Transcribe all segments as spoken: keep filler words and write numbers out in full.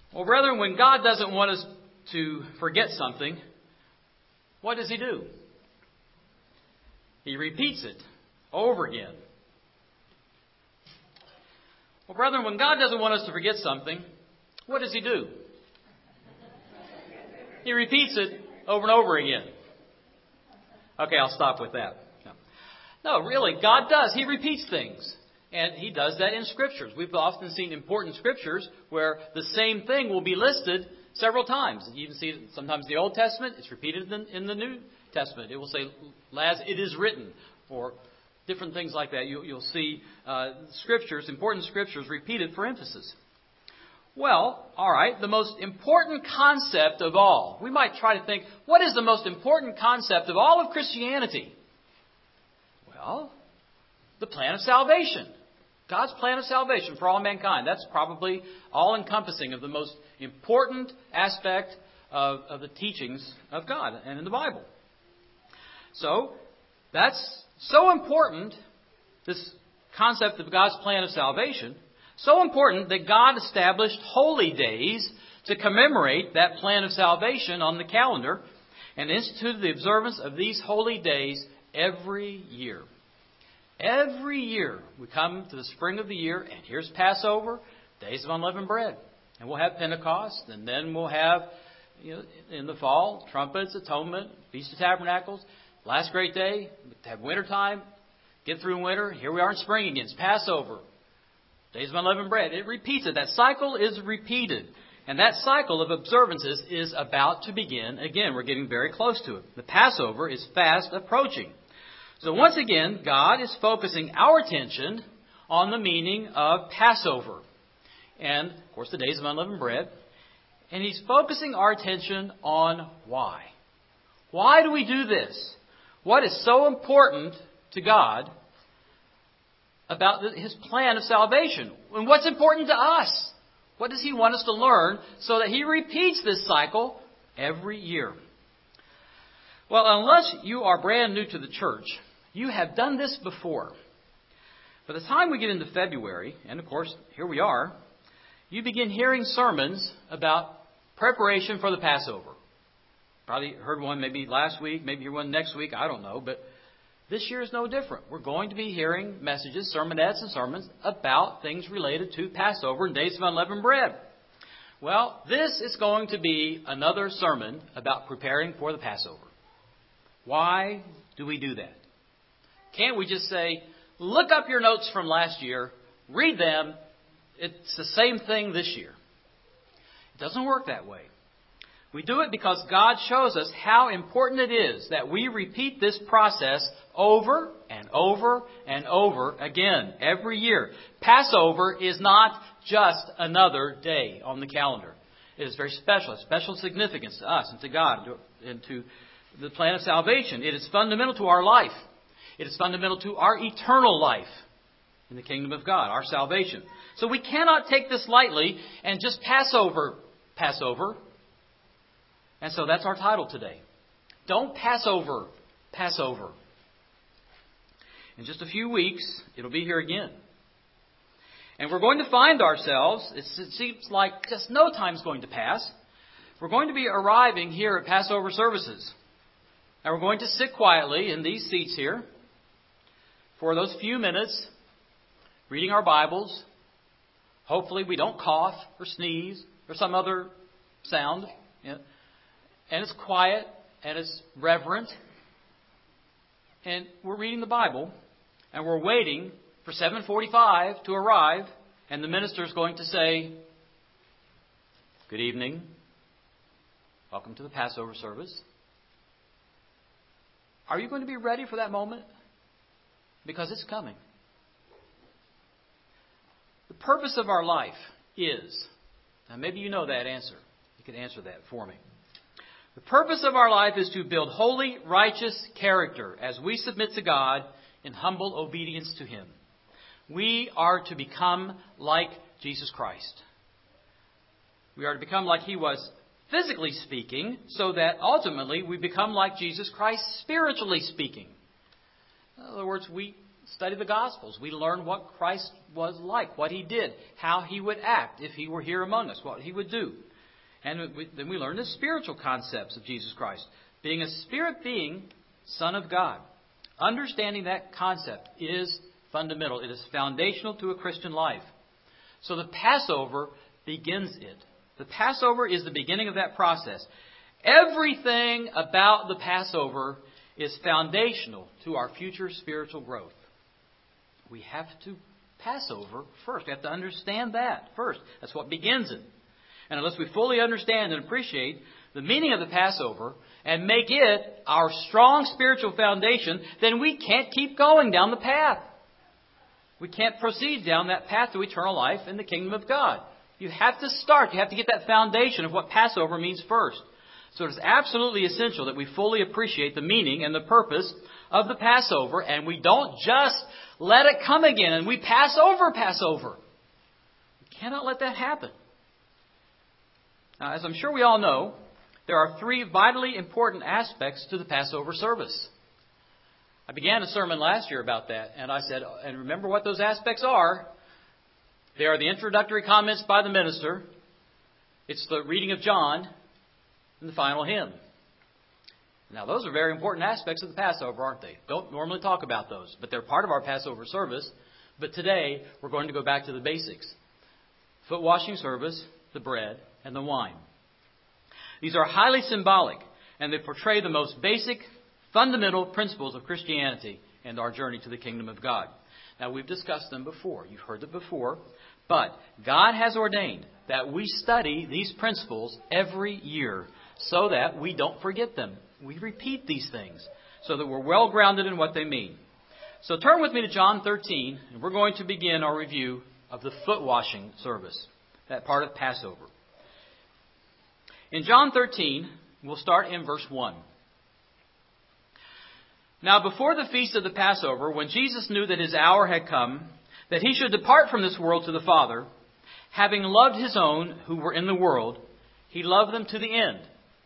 Well, brethren, when God doesn't want us to forget something, what does He do? He repeats it over again. Well, brethren, when God doesn't want us to forget something, what does He do? He repeats it over and over again. Okay, I'll stop with that. No, no really, God does. He repeats things. And He does that in Scriptures. We've often seen important Scriptures where the same thing will be listed several times. You can see it sometimes in the Old Testament. It's repeated in, in the New Testament. It will say, as it is written, or different things like that. You, you'll see uh, Scriptures, important Scriptures, repeated for emphasis. Well, all right, the most important concept of all. We might try to think, what is the most important concept of all of Christianity? Well, the plan of salvation. God's plan of salvation for all mankind. That's probably all-encompassing of the most important aspect of, of the teachings of God and in the Bible. So, that's so important, this concept of God's plan of salvation, so important that God established holy days to commemorate that plan of salvation on the calendar and instituted the observance of these holy days every year. Every year we come to the spring of the year, and here's Passover, Days of Unleavened Bread. And we'll have Pentecost, and then we'll have, you know, in the fall, trumpets, atonement, Feast of Tabernacles, last great day, have winter time, get through winter, here we are in spring again, it's Passover, Days of Unleavened Bread. It repeats it. That cycle is repeated. And that cycle of observances is about to begin again. We're getting very close to it. The Passover is fast approaching. So once again, God is focusing our attention on the meaning of Passover. And, of course, the Days of Unleavened Bread. And He's focusing our attention on why. Why do we do this? What is so important to God about His plan of salvation? And what's important to us? What does He want us to learn so that He repeats this cycle every year? Well, unless you are brand new to the church, you have done this before. By the time we get into February, and of course, here we are, you begin hearing sermons about preparation for the Passover. Probably heard one maybe last week, maybe hear one next week, I don't know. But this year is no different. We're going to be hearing messages, sermonettes and sermons about things related to Passover and Days of Unleavened Bread. Well, this is going to be another sermon about preparing for the Passover. Why do we do that? Can't we just say, look up your notes from last year, read them, it's the same thing this year? It doesn't work that way. We do it because God shows us how important it is that we repeat this process over and over and over again every year. Passover is not just another day on the calendar. It is very special, a special significance to us and to God and to the plan of salvation. It is fundamental to our life. It is fundamental to our eternal life in the kingdom of God, our salvation. So we cannot take this lightly and just pass over Passover. And so that's our title today. Don't pass over Passover. In just a few weeks, it'll be here again. And we're going to find ourselves, it seems like just no time's going to pass. We're going to be arriving here at Passover services. And we're going to sit quietly in these seats here for those few minutes, reading our Bibles. Hopefully we don't cough or sneeze or some other sound. You know. And it's quiet and it's reverent. And we're reading the Bible and we're waiting for seven forty-five to arrive, and the minister is going to say, "Good evening. Welcome to the Passover service." Are you going to be ready for that moment? Because it's coming. The purpose of our life is, now maybe you know that answer. You can answer that for me. The purpose of our life is to build holy, righteous character as we submit to God in humble obedience to Him. We are to become like Jesus Christ. We are to become like He was physically speaking, so that ultimately we become like Jesus Christ spiritually speaking. In other words, we study the Gospels. We learn what Christ was like, what He did, how He would act if He were here among us, what He would do. And we, then we learn the spiritual concepts of Jesus Christ. Being a spirit being, Son of God. Understanding that concept is fundamental. It is foundational to a Christian life. So the Passover begins it. The Passover is the beginning of that process. Everything about the Passover is foundational to our future spiritual growth. We have to pass over first. We have to understand that first. That's what begins it. And unless we fully understand and appreciate the meaning of the Passover and make it our strong spiritual foundation, then we can't keep going down the path. We can't proceed down that path to eternal life in the kingdom of God. You have to start. You have to get that foundation of what Passover means first. So it is absolutely essential that we fully appreciate the meaning and the purpose of the Passover, and we don't just let it come again and we pass over Passover. We cannot let that happen. Now, as I'm sure we all know, there are three vitally important aspects to the Passover service. I began a sermon last year about that, and I said, and remember what those aspects are. They are the introductory comments by the minister, it's the reading of John, and the final hymn. Now, those are very important aspects of the Passover, aren't they? Don't normally talk about those, but they're part of our Passover service. But today, we're going to go back to the basics. Foot washing service, the bread, and the wine. These are highly symbolic, and they portray the most basic, fundamental principles of Christianity and our journey to the kingdom of God. Now, we've discussed them before. You've heard them before. But God has ordained that we study these principles every year so that we don't forget them. We repeat these things so that we're well grounded in what they mean. So turn with me to John thirteen, and we're going to begin our review of the foot washing service, that part of Passover. In John thirteen, we'll start in verse one. Now before the feast of the Passover, when Jesus knew that His hour had come, that He should depart from this world to the Father, having loved His own who were in the world, He loved them to the end.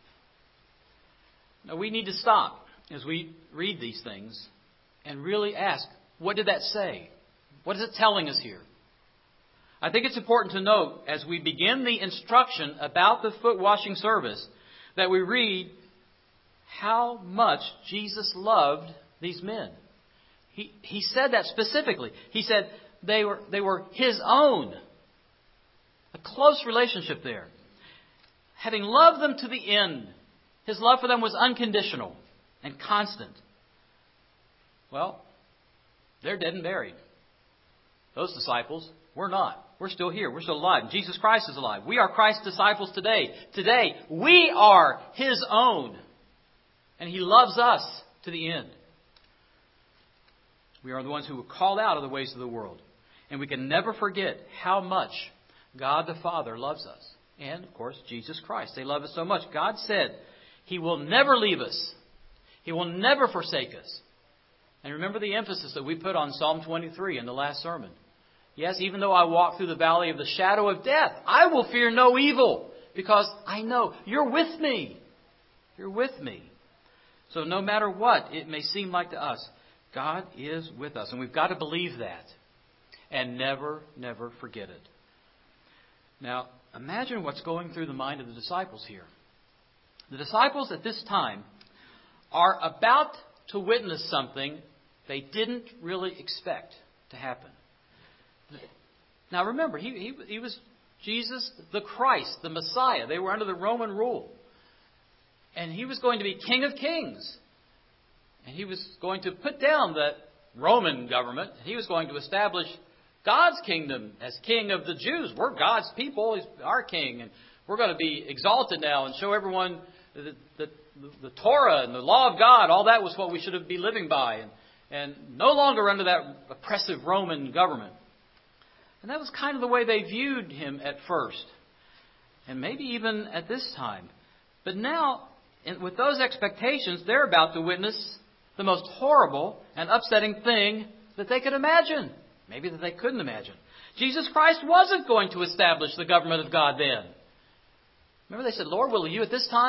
Now we need to stop as we read these things and really ask, what did that say? What is it telling us here? I think it's important to note as we begin the instruction about the foot washing service that we read how much Jesus loved these men. He, he said that specifically. He said they were, they were His own. A close relationship there. Having loved them to the end, His love for them was unconditional and constant. Well, they're dead and buried. Those disciples, we're not. We're still here. We're still alive. Jesus Christ is alive. We are Christ's disciples today. Today, we are His own. And He loves us to the end. We are the ones who were called out of the ways of the world. And we can never forget how much God the Father loves us. And, of course, Jesus Christ. They love us so much. God said He will never leave us. He will never forsake us. And remember the emphasis that we put on Psalm twenty-three in the last sermon. Yes, even though I walk through the valley of the shadow of death, I will fear no evil because I know you're with me. You're with me. So no matter what it may seem like to us, God is with us. And we've got to believe that and never, never forget it. Now, imagine what's going through the mind of the disciples here. The disciples at this time are about to witness something they didn't really expect to happen. Now remember, he, he, he was Jesus, the Christ, the Messiah. They were under the Roman rule. And He was going to be King of Kings. And He was going to put down the Roman government. He was going to establish God's kingdom as King of the Jews. We're God's people. He's our King. And we're going to be exalted now and show everyone the, the, the Torah and the law of God. All that was what we should be living by. And, and no longer under that oppressive Roman government. And that was kind of the way they viewed Him at first. And maybe even at this time. But now, with those expectations, they're about to witness the most horrible and upsetting thing that they could imagine. Maybe that they couldn't imagine. Jesus Christ wasn't going to establish the government of God then. Remember they said, Lord, will You at this time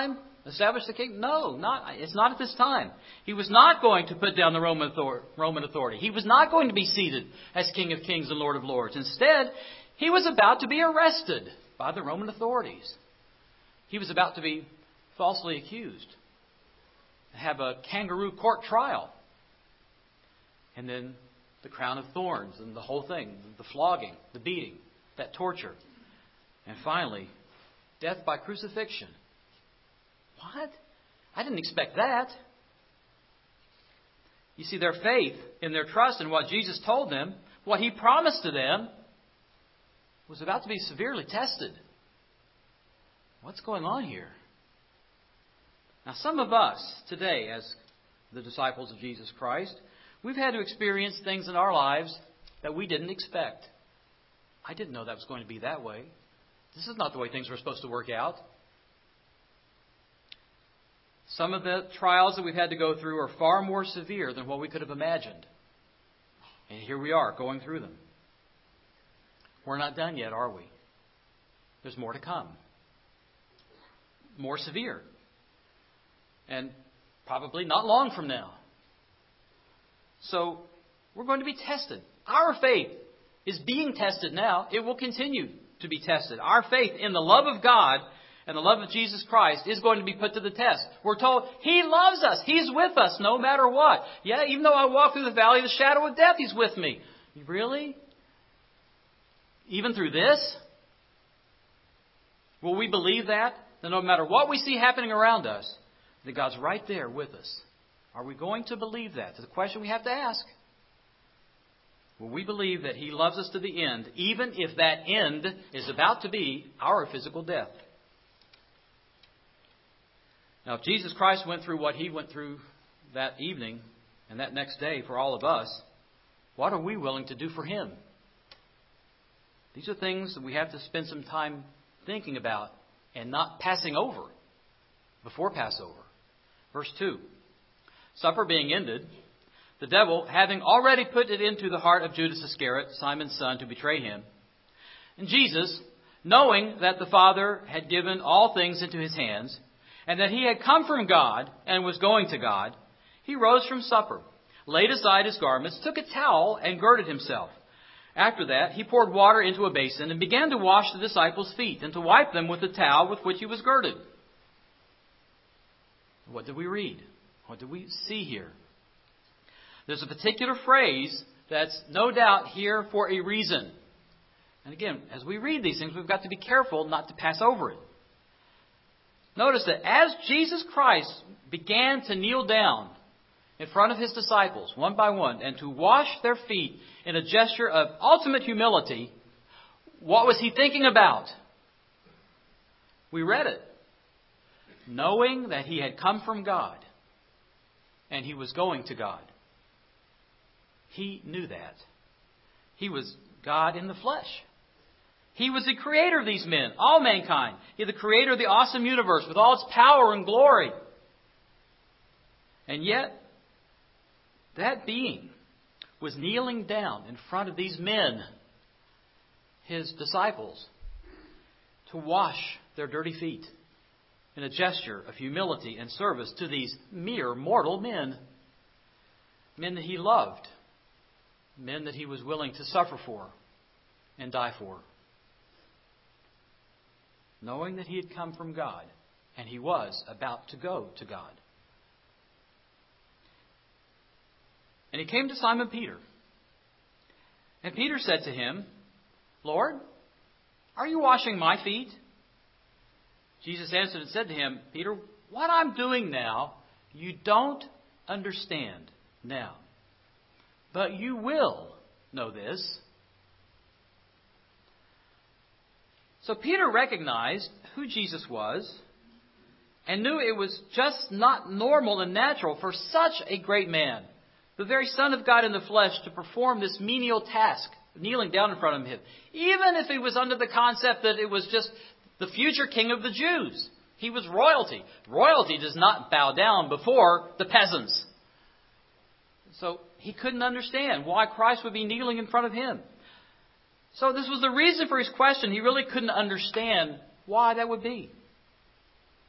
establish the kingdom? No, not, it's not at this time. He was not going to put down the Roman Roman authority. He was not going to be seated as King of Kings and Lord of Lords. Instead, he was about to be arrested by the Roman authorities. He was about to be falsely accused, have a kangaroo court trial, and then the crown of thorns and the whole thing, the flogging, the beating, that torture, and finally, death by crucifixion. What? I didn't expect that. You see, their faith and their trust in what Jesus told them, what He promised to them, was about to be severely tested. What's going on here? Now, some of us today, as the disciples of Jesus Christ, we've had to experience things in our lives that we didn't expect. I didn't know that was going to be that way. This is not the way things were supposed to work out. Some of the trials that we've had to go through are far more severe than what we could have imagined. And here we are, going through them. We're not done yet, are we? There's more to come. More severe. And probably not long from now. So, we're going to be tested. Our faith is being tested now. It will continue to be tested. Our faith in the love of God and the love of Jesus Christ is going to be put to the test. We're told He loves us. He's with us no matter what. Yeah, even though I walk through the valley of the shadow of death, He's with me. Really? Even through this? Will we believe that? That no matter what we see happening around us, that God's right there with us. Are we going to believe that? That's the question we have to ask. Will we believe that He loves us to the end, even if that end is about to be our physical death? Now, if Jesus Christ went through what He went through that evening and that next day for all of us, what are we willing to do for Him? These are things that we have to spend some time thinking about and not passing over before Passover. Verse two. Supper being ended, the devil, having already put it into the heart of Judas Iscariot, Simon's son, to betray Him, and Jesus, knowing that the Father had given all things into His hands, and that He had come from God and was going to God, He rose from supper, laid aside His garments, took a towel, and girded Himself. After that, He poured water into a basin and began to wash the disciples' feet and to wipe them with the towel with which He was girded. What did we read? What do we see here? There's a particular phrase that's no doubt here for a reason. And again, as we read these things, we've got to be careful not to pass over it. Notice that as Jesus Christ began to kneel down in front of His disciples, one by one, and to wash their feet in a gesture of ultimate humility, what was He thinking about? We read it. Knowing that He had come from God and He was going to God. He knew that. He was God in the flesh. He was the creator of these men, all mankind. He was the creator of the awesome universe with all its power and glory. And yet, that being was kneeling down in front of these men, His disciples, to wash their dirty feet in a gesture of humility and service to these mere mortal men. Men that He loved. Men that He was willing to suffer for and die for. Knowing that He had come from God and He was about to go to God. And He came to Simon Peter. And Peter said to Him, Lord, are you washing my feet? Jesus answered and said to him, Peter, what I'm doing now, you don't understand now. But you will know this. So Peter recognized who Jesus was and knew it was just not normal and natural for such a great man, the very Son of God in the flesh, to perform this menial task, kneeling down in front of Him, even if it was under the concept that it was just the future King of the Jews. He was royalty. Royalty does not bow down before the peasants. So he couldn't understand why Christ would be kneeling in front of him. So this was the reason for his question. He really couldn't understand why that would be.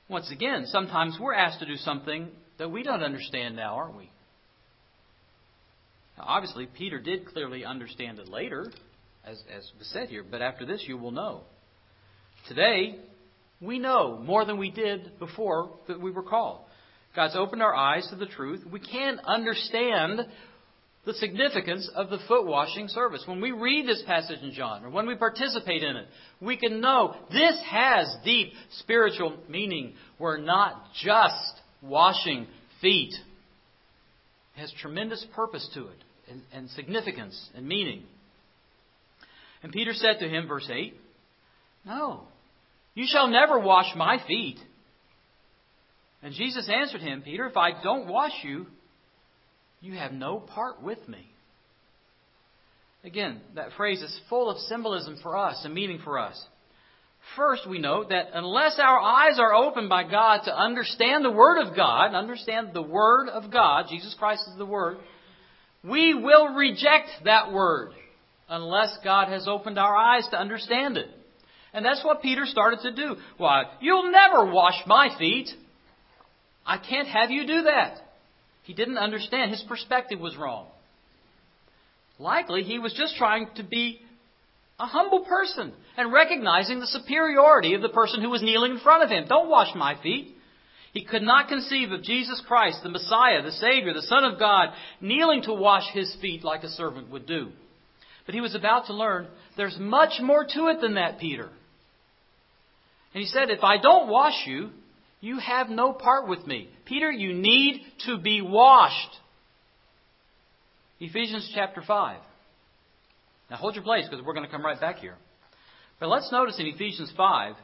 Once again, sometimes we're asked to do something that we don't understand now, aren't we? Now, obviously, Peter did clearly understand it later, as, as was said here, but after this you will know. Today, we know more than we did before that we were called. God's opened our eyes to the truth. We can understand the significance of the foot washing service. When we read this passage in John, or when we participate in it, we can know this has deep spiritual meaning. We're not just washing feet. It has tremendous purpose to it, and, and significance and meaning. And Peter said to him, verse eight, "No, you shall never wash my feet." And Jesus answered him, "Peter, if I don't wash you, you have no part with me." Again, that phrase is full of symbolism for us and meaning for us. First, we note that unless our eyes are opened by God to understand the Word of God, understand the Word of God, Jesus Christ is the Word, we will reject that Word unless God has opened our eyes to understand it. And that's what Peter started to do. Why, you'll never wash my feet. I can't have you do that. He didn't understand. His perspective was wrong. Likely, he was just trying to be a humble person and recognizing the superiority of the person who was kneeling in front of him. Don't wash my feet. He could not conceive of Jesus Christ, the Messiah, the Savior, the Son of God, kneeling to wash his feet like a servant would do. But he was about to learn there's much more to it than that, Peter. And he said, if I don't wash you, you have no part with me. Peter, you need to be washed. Ephesians chapter five. Now hold your place because we're going to come right back here. But let's notice in Ephesians five,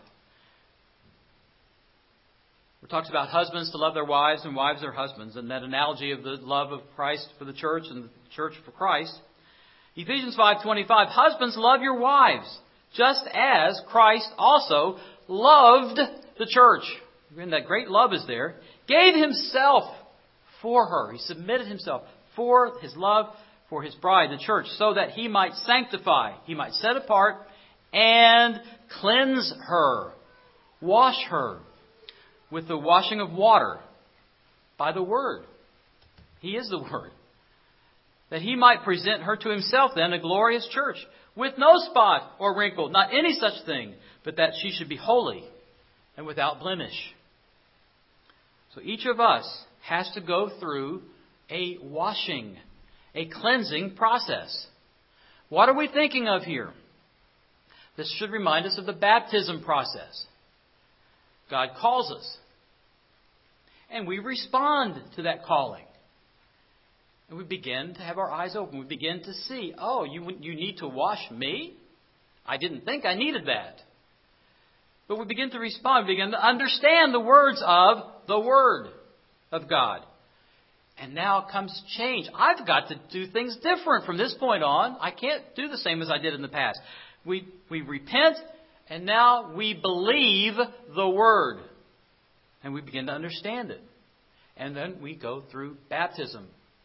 where it talks about husbands to love their wives and wives their husbands, and that analogy of the love of Christ for the church and the church for Christ. Ephesians five twenty-five, husbands, love your wives, just as Christ also loved the church. And that great love is there. Gave himself for her. He submitted himself for his love for his bride, the church, so that he might sanctify, he might set apart and cleanse her, wash her with the washing of water by the Word. He is the Word. That he might present her to himself then a glorious church with no spot or wrinkle, not any such thing, but that she should be holy and without blemish. So each of us has to go through a washing, a cleansing process. What are we thinking of here? This should remind us of the baptism process. God calls us. And we respond to that calling. And we begin to have our eyes open. We begin to see, oh, you, you need to wash me? I didn't think I needed that. But we begin to respond. We begin to understand the words of the Word of God. And now comes change. I've got to do things different from this point on. I can't do the same as I did in the past. We, we repent, and now we believe the Word. And we begin to understand it. And then we go through baptism.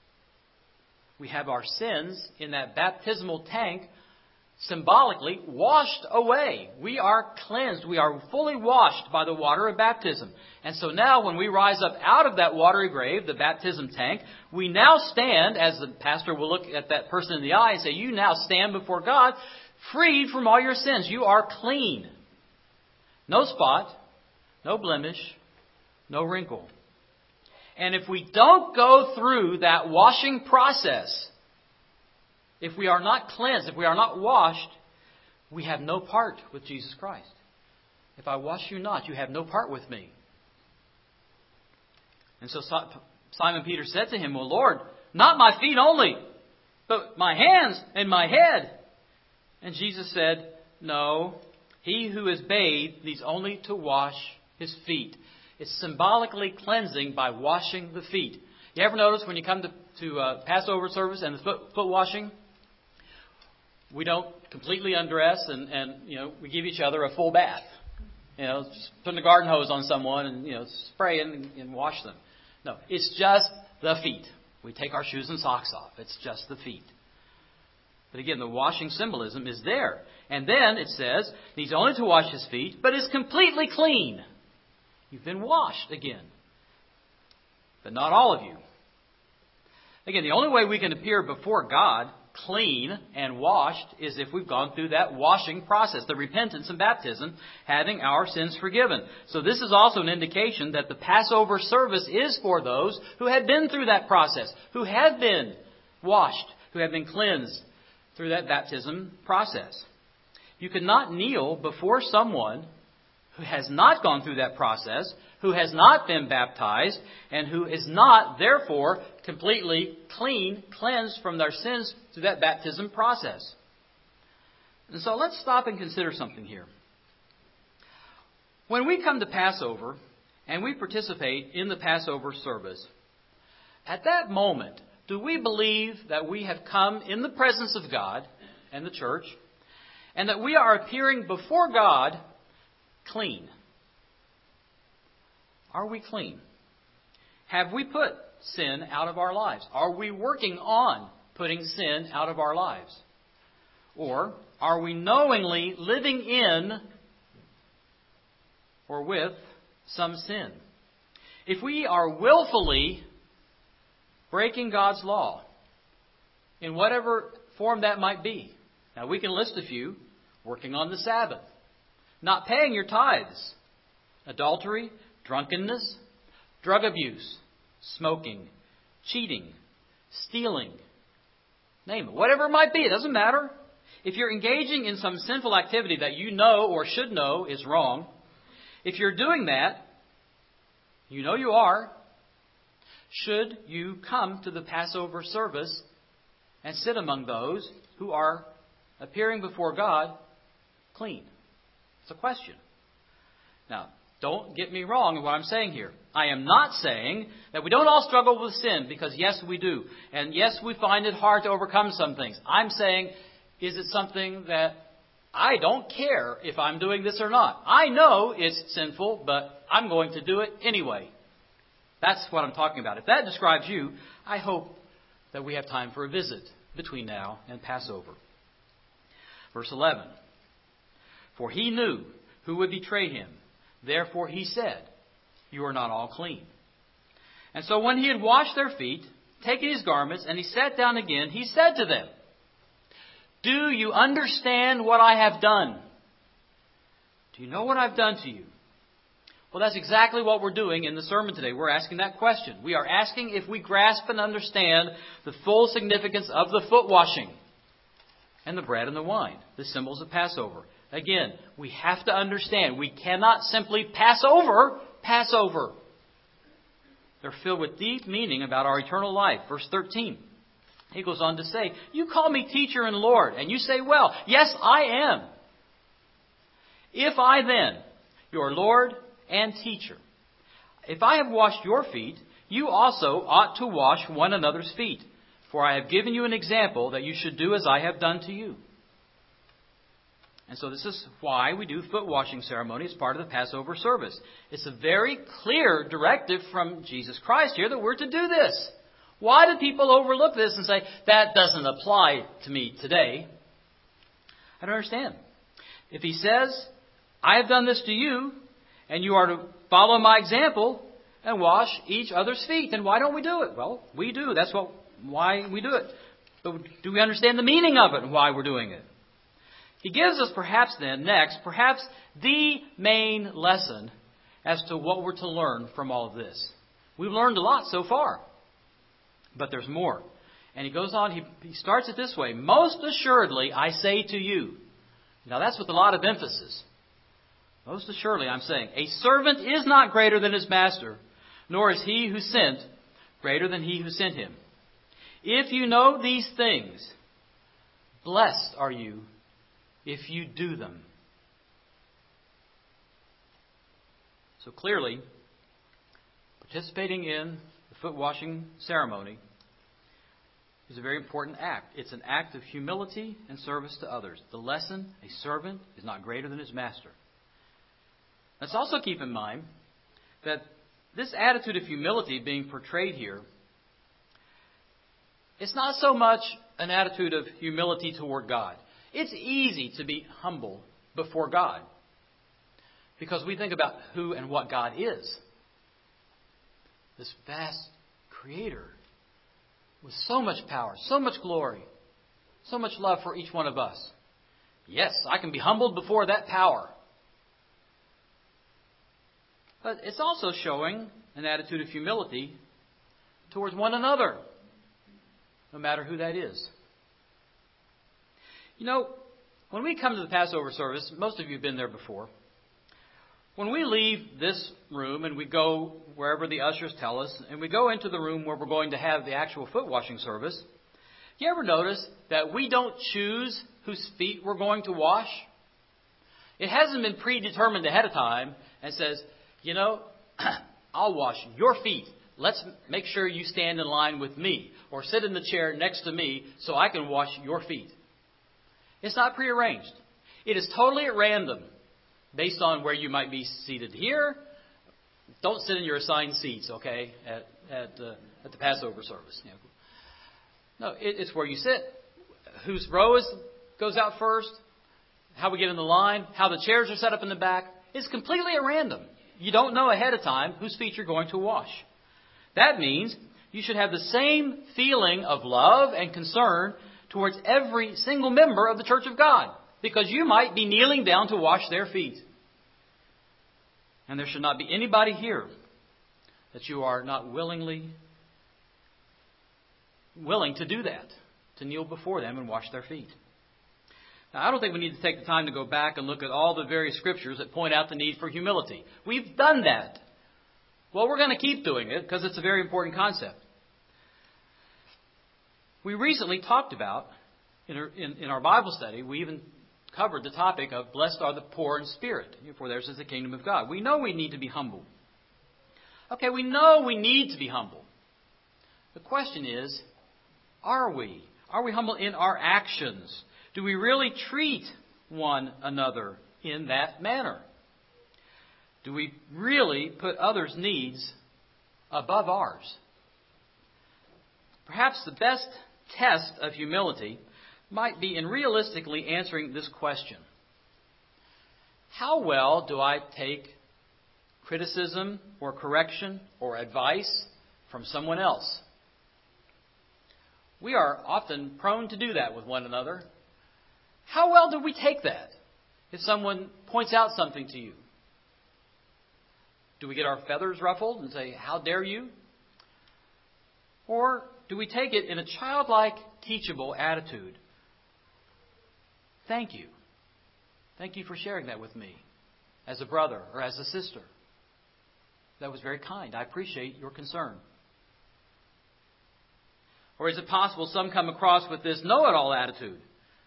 We have our sins in that baptismal tank symbolically washed away. We are cleansed. We are fully washed by the water of baptism. And so now when we rise up out of that watery grave, the baptism tank, we now stand, as the pastor will look at that person in the eye and say, you now stand before God freed from all your sins. You are clean. No spot, no blemish, no wrinkle. And if we don't go through that washing process, if we are not cleansed, if we are not washed, we have no part with Jesus Christ. If I wash you not, you have no part with me. And so Simon Peter said to him, well, Lord, not my feet only, but my hands and my head. And Jesus said, no, he who is bathed needs only to wash his feet. It's symbolically cleansing by washing the feet. You ever notice when you come to, to uh, Passover service and the foot, foot washing, we don't completely undress and, and, you know, we give each other a full bath. You know, just putting the garden hose on someone and, you know, spray and, and wash them. No, it's just the feet. We take our shoes and socks off. It's just the feet. But again, the washing symbolism is there. And then it says, he's only to wash his feet, but is completely clean. You've been washed again. But not all of you. Again, the only way we can appear before God clean and washed is if we've gone through that washing process, the repentance and baptism, having our sins forgiven. So this is also an indication that the Passover service is for those who had been through that process, who have been washed, who have been cleansed through that baptism process. You cannot kneel before someone who has not gone through that process, who has not been baptized, and who is not, therefore, completely clean, cleansed from their sins through that baptism process. And so let's stop and consider something here. When we come to Passover and we participate in the Passover service, at that moment, do we believe that we have come in the presence of God and the church, and that we are appearing before God clean? Are we clean? Have we put sin out of our lives? Are we working on putting sin out of our lives? Or are we knowingly living in or with some sin? If we are willfully breaking God's law, in whatever form that might be, now we can list a few: working on the Sabbath, not paying your tithes, adultery, drunkenness, drug abuse, smoking, cheating, stealing, name it. Whatever it might be, it doesn't matter. If you're engaging in some sinful activity that you know or should know is wrong, if you're doing that, you know you are, should you come to the Passover service and sit among those who are appearing before God clean? It's a question. Now, don't get me wrong in what I'm saying here. I am not saying that we don't all struggle with sin, because yes, we do. And yes, we find it hard to overcome some things. I'm saying, is it something that I don't care if I'm doing this or not? I know it's sinful, but I'm going to do it anyway. That's what I'm talking about. If that describes you, I hope that we have time for a visit between now and Passover. Verse eleven. For he knew who would betray him. Therefore he said, you are not all clean. And so when he had washed their feet, taken his garments, and he sat down again, he said to them, do you understand what I have done? Do you know what I've done to you? Well, that's exactly what we're doing in the sermon today. We're asking that question. We are asking if we grasp and understand the full significance of the foot washing and the bread and the wine, the symbols of Passover. Again, we have to understand we cannot simply pass over Passover. They're filled with deep meaning about our eternal life. Verse thirteen, he goes on to say, you call me teacher and Lord, and you say, well, yes, I am. If I then, your Lord and teacher, if I have washed your feet, you also ought to wash one another's feet. For I have given you an example that you should do as I have done to you. And so this is why we do foot washing ceremony as part of the Passover service. It's a very clear directive from Jesus Christ here that we're to do this. Why do people overlook this and say, that doesn't apply to me today? I don't understand. If he says, I have done this to you, and you are to follow my example and wash each other's feet, then why don't we do it? Well, we do. That's what why we do it. But do we understand the meaning of it and why we're doing it? He gives us perhaps then, next, perhaps the main lesson as to what we're to learn from all of this. We've learned a lot so far, but there's more. And he goes on, he, he starts it this way. Most assuredly, I say to you. Now that's with a lot of emphasis. Most assuredly, I'm saying, a servant is not greater than his master, nor is he who sent greater than he who sent him. If you know these things, blessed are you if you do them. So clearly, participating in the foot washing ceremony is a very important act. It's an act of humility and service to others. The lesson, a servant is not greater than his master. Let's also keep in mind that this attitude of humility being portrayed here, it's not so much an attitude of humility toward God. It's easy to be humble before God. because we think about who and what God is. This vast Creator with so much power, so much glory, so much love for each one of us. Yes, I can be humbled before that power. But it's also showing an attitude of humility towards one another, no matter who that is. You know, when we come to the Passover service, most of you have been there before. When we leave this room and we go wherever the ushers tell us, and we go into the room where we're going to have the actual foot washing service, you ever notice that we don't choose whose feet we're going to wash? It hasn't been predetermined ahead of time and says, you know, I'll wash your feet. Let's make sure you stand in line with me or sit in the chair next to me so I can wash your feet. It's not prearranged. It is totally at random based on where you might be seated here. Don't sit in your assigned seats, okay, at at, uh, at the Passover service. You know. No, it, it's where you sit, whose row is, goes out first, how we get in the line, how the chairs are set up in the back. It's completely at random. You don't know ahead of time whose feet you're going to wash. That means you should have the same feeling of love and concern towards every single member of the Church of God, because you might be kneeling down to wash their feet. And there should not be anybody here that you are not willingly willing to do that, to kneel before them and wash their feet. Now, I don't think we need to take the time to go back and look at all the various scriptures that point out the need for humility. We've done that. Well, we're going to keep doing it because it's a very important concept. We recently talked about, in our, in, in our Bible study, we even covered the topic of blessed are the poor in spirit, for theirs is the kingdom of God. We know we need to be humble. Okay, we know we need to be humble. The question is, are we? Are we humble in our actions? Do we really treat one another in that manner? Do we really put others' needs above ours? Perhaps the best test of humility might be in realistically answering this question. How well do I take criticism or correction or advice from someone else? We are often prone to do that with one another. How well do we take that if someone points out something to you? Do we get our feathers ruffled and say, how dare you? Or do we take it in a childlike, teachable attitude? Thank you. Thank you for sharing that with me as a brother or as a sister. That was very kind. I appreciate your concern. Or is it possible some come across with this know-it-all attitude?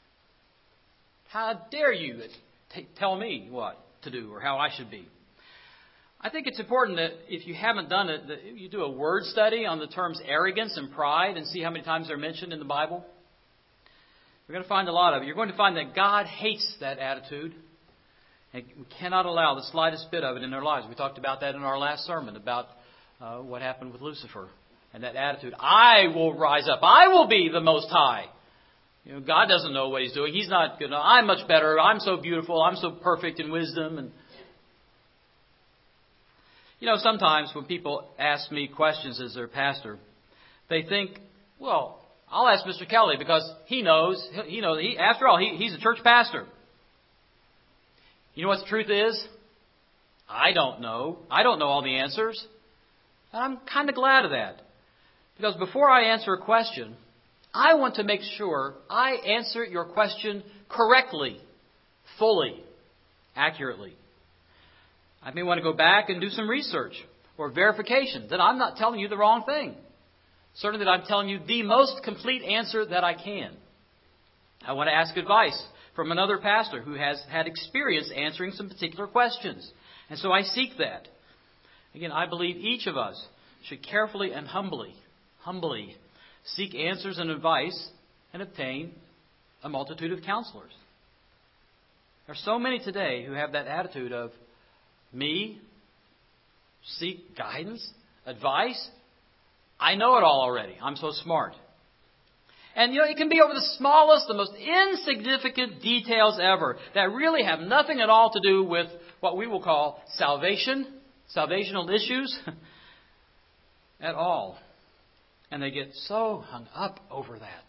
How dare you t- tell me what to do or how I should be? I think it's important that if you haven't done it, that you do a word study on the terms arrogance and pride and see how many times they're mentioned in the Bible. You're going to find a lot of it. You're going to find that God hates that attitude. And we cannot allow the slightest bit of it in our lives. We talked about that in our last sermon about uh, what happened with Lucifer and that attitude. I will rise up. I will be the Most High. You know, God doesn't know what He's doing. He's not good. I'm much better. I'm so beautiful. I'm so perfect in wisdom. And you know, sometimes when people ask me questions as their pastor, they think, well, I'll ask Mister Kelly because he knows. He knows. He, after all, he, he's a church pastor. You know what the truth is? I don't know. I don't know all the answers. And I'm kind of glad of that. Because before I answer a question, I want to make sure I answer your question correctly, fully, accurately. I may want to go back and do some research or verification that I'm not telling you the wrong thing. Certainly that I'm telling you the most complete answer that I can. I want to ask advice from another pastor who has had experience answering some particular questions. And so I seek that. Again, I believe each of us should carefully and humbly, humbly seek answers and advice and obtain a multitude of counselors. There are so many today who have that attitude of, me, seek guidance, advice. I know it all already. I'm so smart. And, you know, it can be over the smallest, the most insignificant details ever that really have nothing at all to do with what we will call salvation, salvational issues at all. And they get so hung up over that.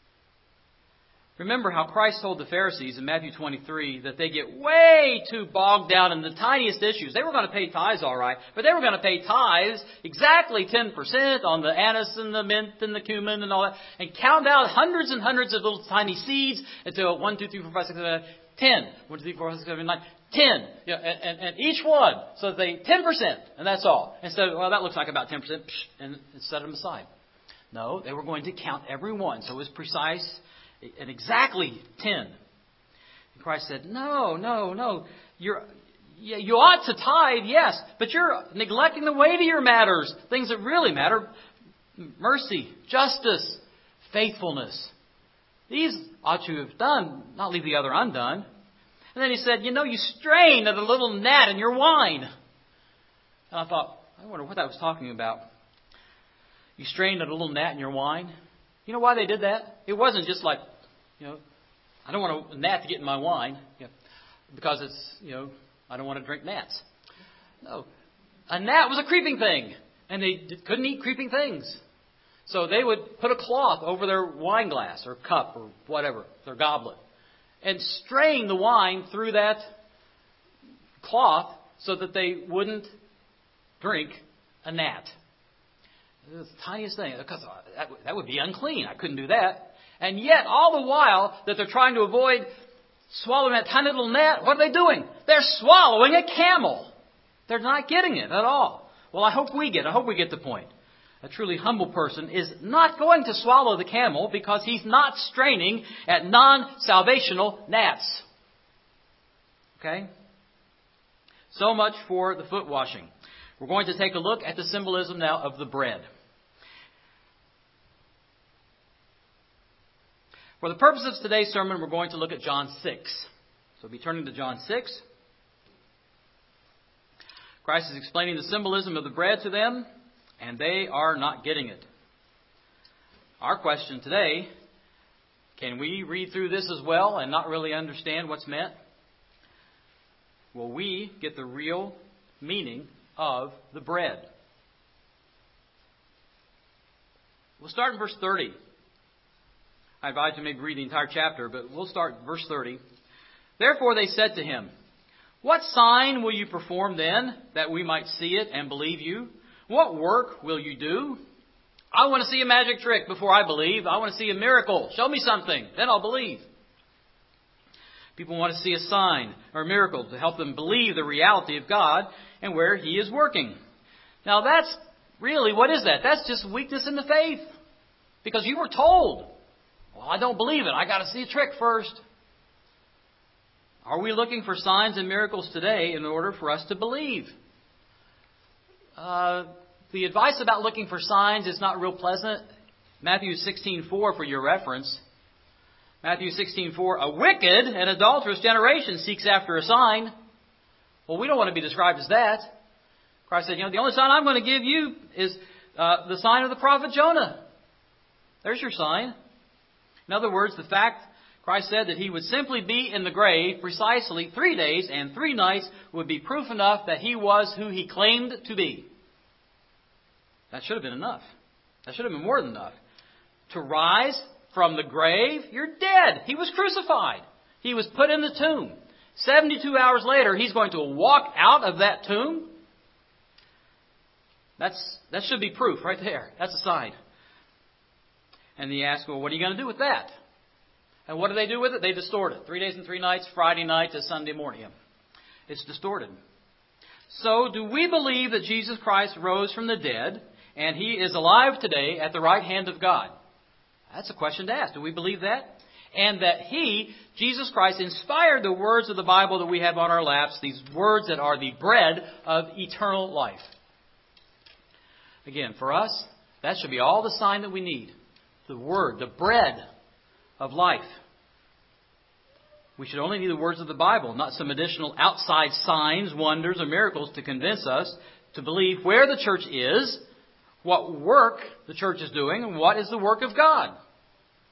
Remember how Christ told the Pharisees in Matthew twenty-three that they get way too bogged down in the tiniest issues. They were going to pay tithes all right, but they were going to pay tithes exactly ten percent on the anise and the mint and the cumin and all that, and count out hundreds and hundreds of little tiny seeds until one, two, three, four, five, six, seven, eight, ten. one, two, three, four, five, six, seven, eight, nine, ten. Yeah, and, and, and each one. So they, ten percent, and that's all. Instead of, well, that looks like about ten percent, and set them aside. No, they were going to count every one. So it was precise and exactly ten. And Christ said, no, no, no. You're, yeah, you ought to tithe, yes, but you're neglecting the weightier matters, things that really matter. Mercy, justice, faithfulness. These ought you have done, not leave the other undone. And then he said, you know, you strain at a little gnat in your wine. And I thought, I wonder what that was talking about. You strained at a little gnat in your wine. You know why they did that? It wasn't just like, you know, I don't want a gnat to get in my wine, you know, because it's, you know, I don't want to drink gnats. No. A gnat was a creeping thing, and they couldn't eat creeping things. So they would put a cloth over their wine glass or cup or whatever, their goblet, and strain the wine through that cloth so that they wouldn't drink a gnat. It was the tiniest thing, because that, that would be unclean. I couldn't do that. And yet, all the while that they're trying to avoid swallowing that tiny little gnat, what are they doing? They're swallowing a camel. They're not getting it at all. Well, I hope we get it. I hope we get the point. A truly humble person is not going to swallow the camel because he's not straining at non-salvational gnats. Okay? So much for the foot washing. We're going to take a look at the symbolism now of the bread. For the purpose of today's sermon, we're going to look at John six. So we'll be turning to John six. Christ is explaining the symbolism of the bread to them, and they are not getting it. Our question today, can we read through this as well and not really understand what's meant? Will we get the real meaning of the bread? We'll start in verse thirty. I advise you maybe read the entire chapter, but we'll start verse thirty. Therefore they said to him, what sign will you perform then, that we might see it and believe you? What work will you do? I want to see a magic trick before I believe. I want to see a miracle. Show me something, then I'll believe. People want to see a sign or a miracle to help them believe the reality of God and where He is working. Now that's really, what is that? That's just weakness in the faith. Because you were told, well, I don't believe it. I got to see a trick first. Are we looking for signs and miracles today in order for us to believe? Uh, the advice about looking for signs is not real pleasant. Matthew sixteen four for your reference. Matthew sixteen four, a wicked and adulterous generation seeks after a sign. Well, we don't want to be described as that. Christ said, you know, the only sign I'm going to give you is uh, the sign of the prophet Jonah. There's your sign. In other words, the fact Christ said that He would simply be in the grave precisely three days and three nights would be proof enough that He was who He claimed to be. That should have been enough. That should have been more than enough. To rise from the grave, you're dead. He was crucified. He was put in the tomb. seventy-two hours later, He's going to walk out of that tomb. That's that should be proof right there. That's a sign. And he asked, well, what are you going to do with that? And what do they do with it? They distort it. Three days and three nights, Friday night to Sunday morning. It's distorted. So do we believe that Jesus Christ rose from the dead and He is alive today at the right hand of God? That's a question to ask. Do we believe that? And that He, Jesus Christ, inspired the words of the Bible that we have on our laps, these words that are the bread of eternal life. Again, for us, that should be all the sign that we need. The Word, the bread of life. We should only need the words of the Bible, not some additional outside signs, wonders, or miracles to convince us to believe where the church is, what work the church is doing, and what is the work of God.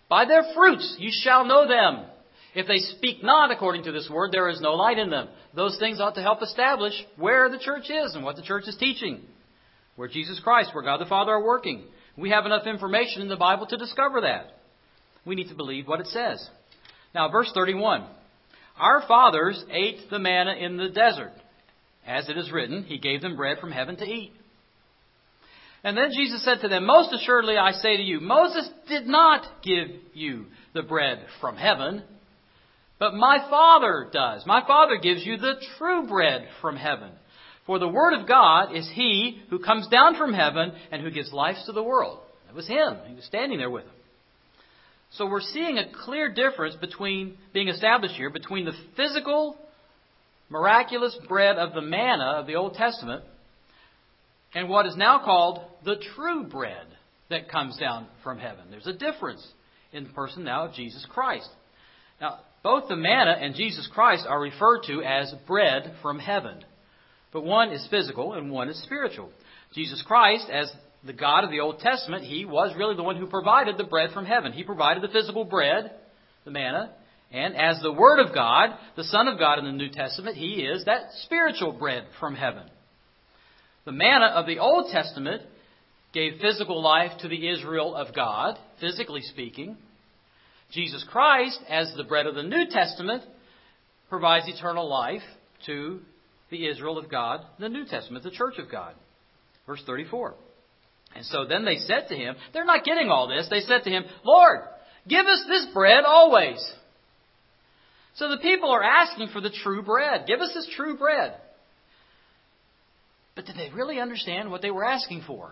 By their fruits you shall know them. If they speak not according to this word, there is no light in them. Those things ought to help establish where the church is and what the church is teaching. Where Jesus Christ, where God the Father are working. We have enough information in the Bible to discover that. We need to believe what it says. Now, verse thirty-one. Our fathers ate the manna in the desert. As it is written, He gave them bread from heaven to eat. And then Jesus said to them, Most assuredly I say to you, Moses did not give you the bread from heaven, but my Father does. My Father gives you the true bread from heaven. For the Word of God is He who comes down from heaven and who gives life to the world. It was Him. He was standing there with them. So we're seeing a clear difference between being established here between the physical, miraculous bread of the manna of the Old Testament and what is now called the true bread that comes down from heaven. There's a difference in the person now of Jesus Christ. Now, both the manna and Jesus Christ are referred to as bread from heaven. But one is physical and one is spiritual. Jesus Christ, as the God of the Old Testament, He was really the one who provided the bread from heaven. He provided the physical bread, the manna. And as the Word of God, the Son of God in the New Testament, He is that spiritual bread from heaven. The manna of the Old Testament gave physical life to the Israel of God, physically speaking. Jesus Christ, as the bread of the New Testament, provides eternal life to the Israel of God, the New Testament, the church of God. Verse thirty-four. And so then they said to Him, they're not getting all this. They said to Him, Lord, give us this bread always. So the people are asking for the true bread. Give us this true bread. But did they really understand what they were asking for?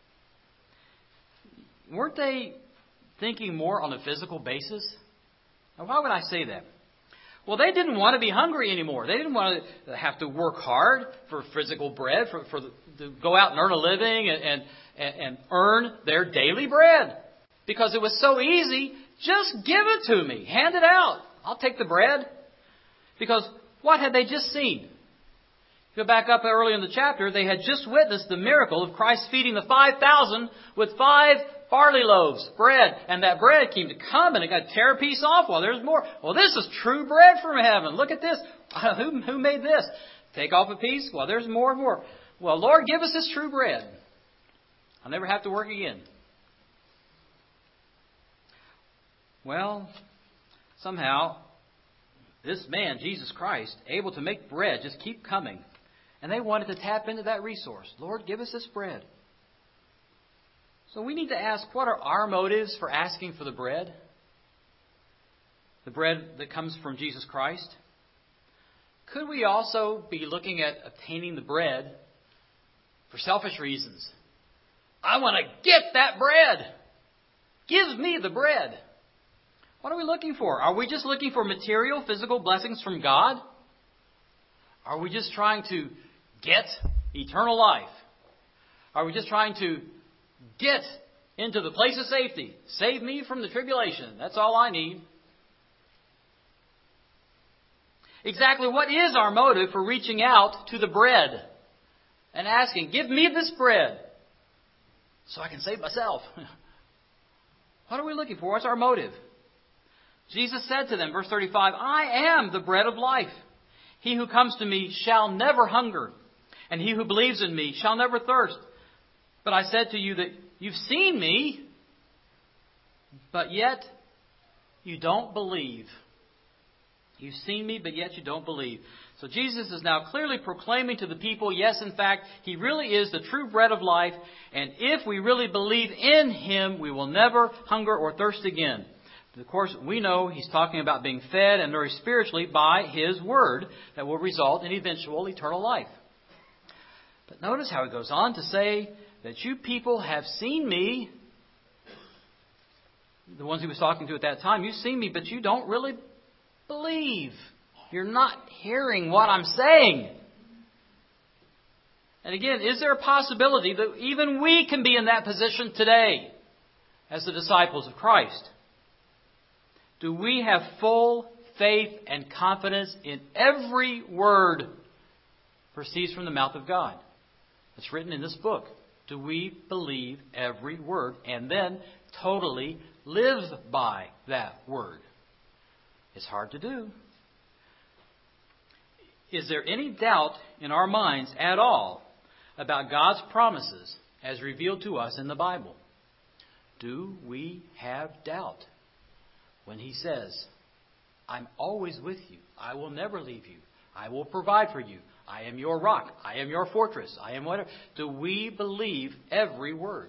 Weren't they thinking more on a physical basis? Now, why would I say that? Well, they didn't want to be hungry anymore. They didn't want to have to work hard for physical bread, for, for to go out and earn a living and, and, and earn their daily bread. Because it was so easy, just give it to me. Hand it out. I'll take the bread. Because what had they just seen? Go back up early in the chapter, they had just witnessed the miracle of Christ feeding the five thousand with five barley loaves, bread. And that bread came to come and it got to tear a piece off while there's more. Well, this is true bread from heaven. Look at this. who, who made this? Take off a piece. Well, there's more and more. Well, Lord, give us this true bread. I'll never have to work again. Well, somehow, this man, Jesus Christ, able to make bread just keep coming. And they wanted to tap into that resource. Lord, give us this bread. So we need to ask, what are our motives for asking for the bread? The bread that comes from Jesus Christ? Could we also be looking at obtaining the bread for selfish reasons? I want to get that bread. Give me the bread. What are we looking for? Are we just looking for material, physical blessings from God? Are we just trying to get eternal life? Are we just trying to get into the place of safety? Save me from the tribulation. That's all I need. Exactly what is our motive for reaching out to the bread and asking, give me this bread so I can save myself? What are we looking for? What's our motive? Jesus said to them, verse thirty-five, I am the bread of life. He who comes to me shall never hunger, and he who believes in me shall never thirst. But I said to you that you've seen me, but yet you don't believe. You've seen me, but yet you don't believe. So Jesus is now clearly proclaiming to the people, yes, in fact, He really is the true bread of life. And if we really believe in Him, we will never hunger or thirst again. Of course, we know He's talking about being fed and nourished spiritually by His Word that will result in eventual eternal life. But notice how He goes on to say that you people have seen me. The ones He was talking to at that time, you've seen me, but you don't really believe. You're not hearing what I'm saying. And again, is there a possibility that even we can be in that position today as the disciples of Christ? Do we have full faith and confidence in every word proceeds from the mouth of God that's written in this book? Do we believe every word and then totally live by that word. It's hard to do. Is there any doubt in our minds at all about God's promises as revealed to us in the Bible? Do we have doubt when He says, I'm always with you. I will never leave you. I will provide for you. I am your rock. I am your fortress. I am whatever. Do we believe every word?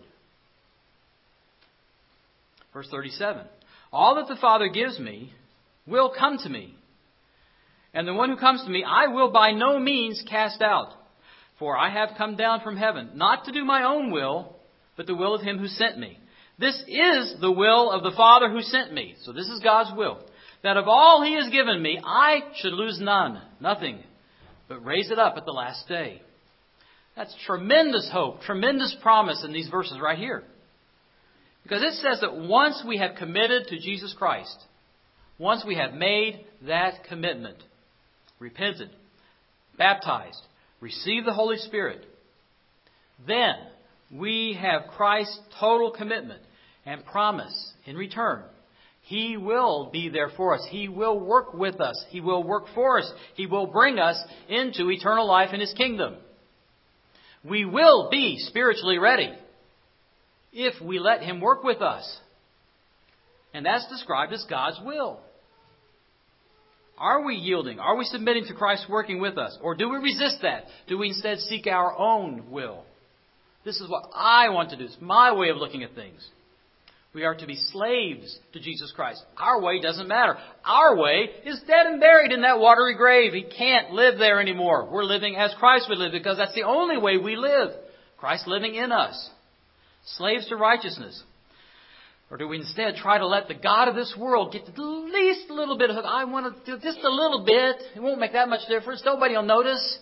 Verse thirty-seven. All that the Father gives me will come to me. And the one who comes to me, I will by no means cast out. For I have come down from heaven, not to do my own will, but the will of Him who sent me. This is the will of the Father who sent me. So this is God's will. That of all He has given me, I should lose none, nothing, but raise it up at the last day. That's tremendous hope, tremendous promise in these verses right here. Because it says that once we have committed to Jesus Christ, once we have made that commitment, repented, baptized, received the Holy Spirit, then we have Christ's total commitment and promise in return. He will be there for us. He will work with us. He will work for us. He will bring us into eternal life in His kingdom. We will be spiritually ready if we let Him work with us. And that's described as God's will. Are we yielding? Are we submitting to Christ working with us? Or do we resist that? Do we instead seek our own will? This is what I want to do. It's my way of looking at things. We are to be slaves to Jesus Christ. Our way doesn't matter. Our way is dead and buried in that watery grave. He can't live there anymore. We're living as Christ would live because that's the only way we live. Christ living in us. Slaves to righteousness. Or do we instead try to let the God of this world get the least little bit of it? I want to do just a little bit. It won't make that much difference. Nobody will notice.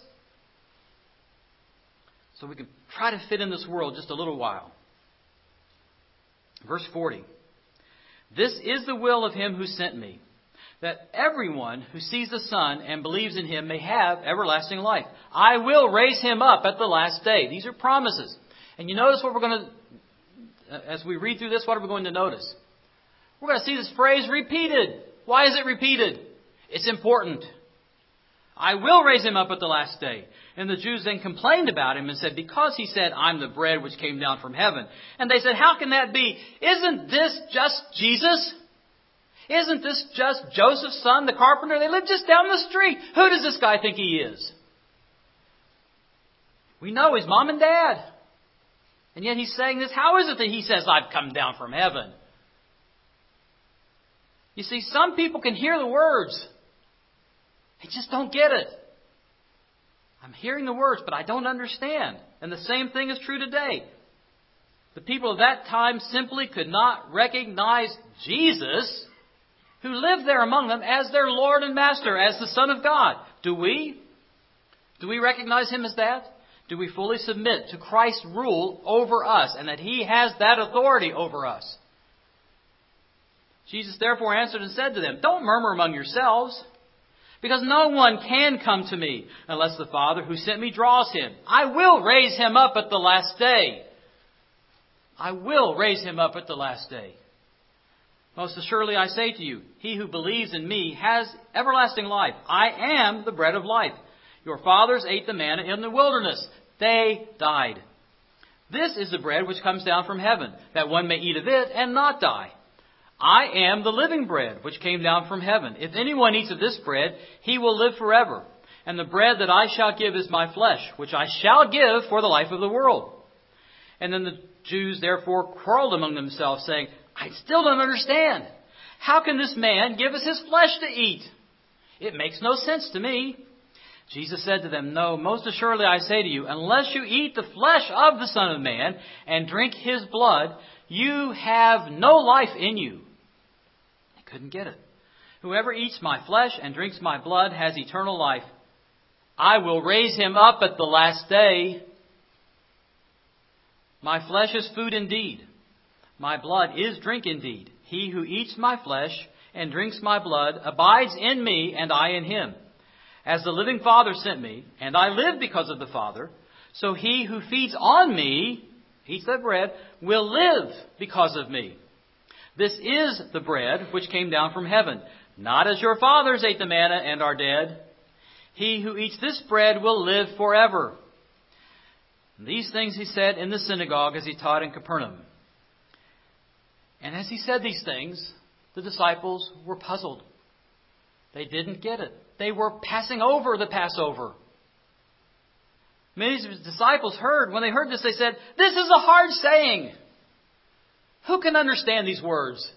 So we can try to fit in this world just a little while. Verse forty. This is the will of Him who sent me, that everyone who sees the Son and believes in Him may have everlasting life. I will raise him up at the last day. These are promises. And you notice what we're going to, as we read through this, what are we going to notice? We're going to see this phrase repeated. Why is it repeated? It's important. I will raise him up at the last day. And the Jews then complained about him and said, because he said, I'm the bread which came down from heaven. And they said, how can that be? Isn't this just Jesus? Isn't this just Joseph's son, the carpenter? They live just down the street. Who does this guy think he is? We know his mom and dad. And yet he's saying this. How is it that he says, I've come down from heaven? You see, some people can hear the words. They just don't get it. I'm hearing the words, but I don't understand. And the same thing is true today. The people of that time simply could not recognize Jesus, who lived there among them, as their Lord and Master, as the Son of God. Do we? Do we recognize Him as that? Do we fully submit to Christ's rule over us and that He has that authority over us? Jesus therefore answered and said to them, don't murmur among yourselves, because no one can come to me unless the Father who sent me draws him. I will raise him up at the last day. I will raise him up at the last day. Most assuredly I say to you, he who believes in me has everlasting life. I am the bread of life. Your fathers ate the manna in the wilderness. They died. This is the bread which comes down from heaven, that one may eat of it and not die. I am the living bread which came down from heaven. If anyone eats of this bread, he will live forever. And the bread that I shall give is my flesh, which I shall give for the life of the world. And then the Jews therefore quarreled among themselves, saying, I still don't understand. How can this man give us his flesh to eat? It makes no sense to me. Jesus said to them, no, most assuredly I say to you, unless you eat the flesh of the Son of Man and drink his blood, you have no life in you. They couldn't get it. Whoever eats my flesh and drinks my blood has eternal life. I will raise him up at the last day. My flesh is food indeed. My blood is drink indeed. He who eats my flesh and drinks my blood abides in me and I in him. As the living Father sent me, and I live because of the Father, so he who feeds on me, eats that bread, will live because of me. This is the bread which came down from heaven, not as your fathers ate the manna and are dead. He who eats this bread will live forever." These things he said in the synagogue as he taught in Capernaum. And as he said these things, the disciples were puzzled. They didn't get it. They were passing over the Passover. Many of his disciples heard, when they heard this, they said, "This is a hard saying. Who can understand these words?"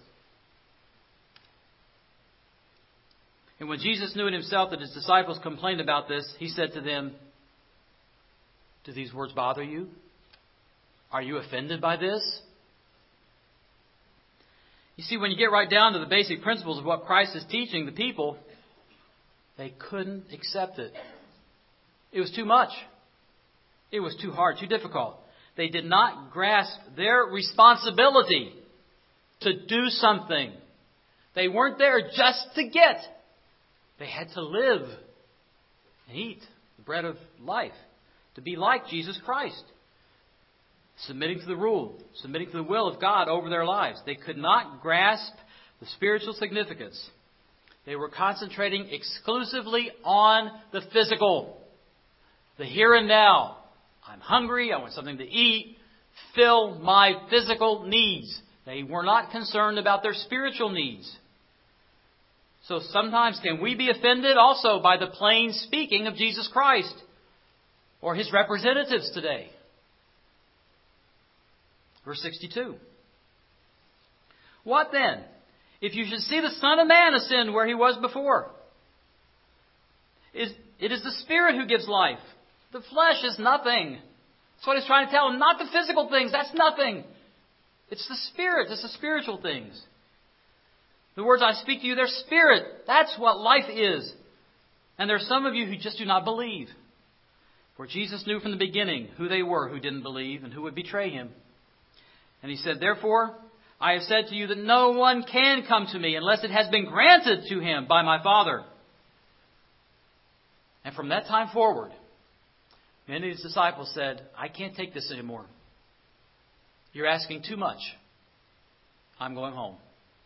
And when Jesus knew in himself that his disciples complained about this, he said to them, "Do these words bother you? Are you offended by this?" You see, when you get right down to the basic principles of what Christ is teaching the people, they couldn't accept it. It was too much. It was too hard, too difficult. They did not grasp their responsibility to do something. They weren't there just to get. They had to live and eat the bread of life, to be like Jesus Christ, submitting to the rule, submitting to the will of God over their lives. They could not grasp the spiritual significance. They were concentrating exclusively on the physical, the here and now. I'm hungry, I want something to eat, fill my physical needs. They were not concerned about their spiritual needs. So sometimes can we be offended also by the plain speaking of Jesus Christ or his representatives today? Verse sixty-two. "What then? If you should see the Son of Man ascend where he was before. It is the Spirit who gives life. The flesh is nothing." That's what he's trying to tell them. Not the physical things. That's nothing. It's the Spirit. It's the spiritual things. The words I speak to you, they're spirit. That's what life is. And there are some of you who just do not believe. For Jesus knew from the beginning who they were who didn't believe and who would betray him. And he said, "Therefore, I have said to you that no one can come to me unless it has been granted to him by my Father." And from that time forward, many of his disciples said, "I can't take this anymore. You're asking too much. I'm going home."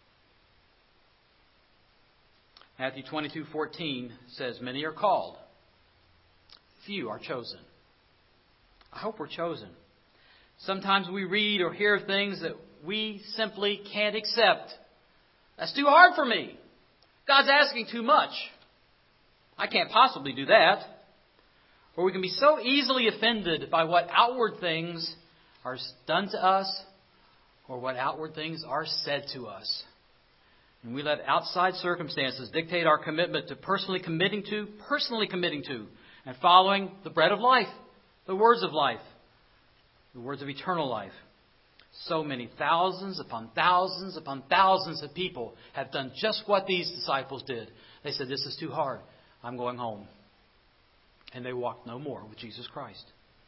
Matthew twenty-two fourteen says, "Many are called. Few are chosen." I hope we're chosen. Sometimes we read or hear things that we simply can't accept. That's too hard for me. God's asking too much. I can't possibly do that. Or we can be so easily offended by what outward things are done to us or what outward things are said to us. And we let outside circumstances dictate our commitment to personally committing to, personally committing to, and following the bread of life, the words of life, the words of eternal life. So many thousands upon thousands upon thousands of people have done just what these disciples did. They said, "This is too hard. I'm going home." And they walked no more with Jesus Christ.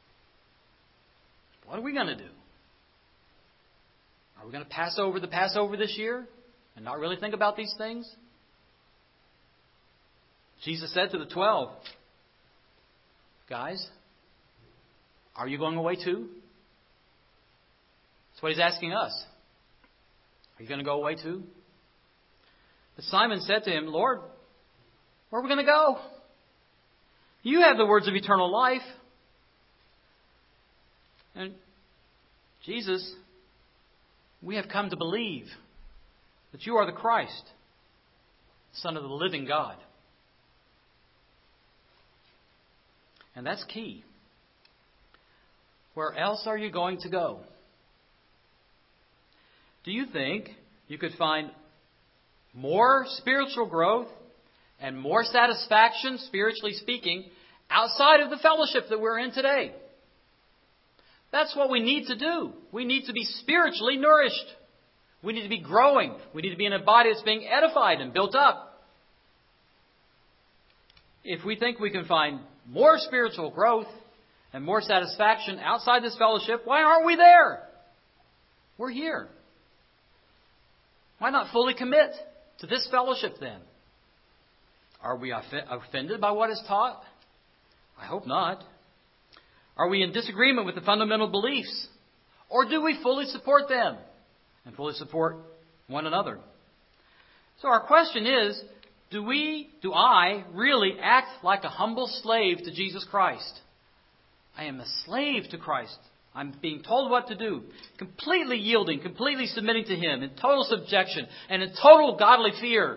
What are we going to do? Are we going to pass over the Passover this year and not really think about these things? Jesus said to the twelve, "Guys, are you going away too?" That's what he's asking us. Are you going to go away too? But Simon said to him, "Lord, where are we going to go? You have the words of eternal life." And Jesus, "We have come to believe that you are the Christ, Son of the living God." And that's key. Where else are you going to go? Do you think you could find more spiritual growth and more satisfaction, spiritually speaking, outside of the fellowship that we're in today? That's what we need to do. We need to be spiritually nourished. We need to be growing. We need to be in a body that's being edified and built up. If we think we can find more spiritual growth and more satisfaction outside this fellowship, why aren't we there? We're here. Why not fully commit to this fellowship then? Are we offended by what is taught? I hope not. Are we in disagreement with the fundamental beliefs? Or do we fully support them and fully support one another. So our question is, do we, do I really act like a humble slave to Jesus Christ? I am a slave to Christ. I'm being told what to do, completely yielding, completely submitting to Him in total subjection and in total godly fear.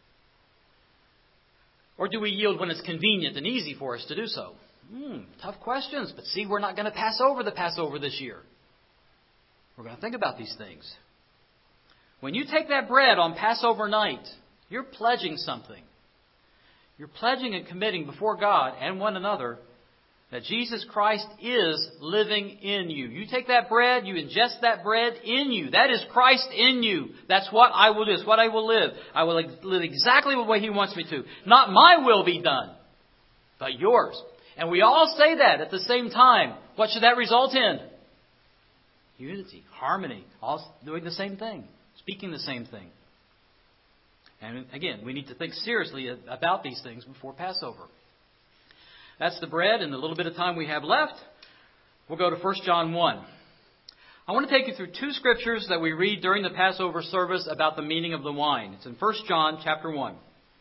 Or do we yield when it's convenient and easy for us to do so? Hmm, tough questions. But see, we're not going to pass over the Passover this year. We're going to think about these things. When you take that bread on Passover night, you're pledging something. You're pledging and committing before God and one another that Jesus Christ is living in you. You take that bread, you ingest that bread in you. That is Christ in you. That's what I will do. It's what I will live. I will live exactly the way He wants me to. Not my will be done, but yours. And we all say that at the same time. What should that result in? Unity, harmony, all doing the same thing, speaking the same thing. And again, we need to think seriously about these things before Passover. That's the bread, and the little bit of time we have left, we'll go to First John one. I want to take you through two scriptures that we read during the Passover service about the meaning of the wine. It's in First John chapter one.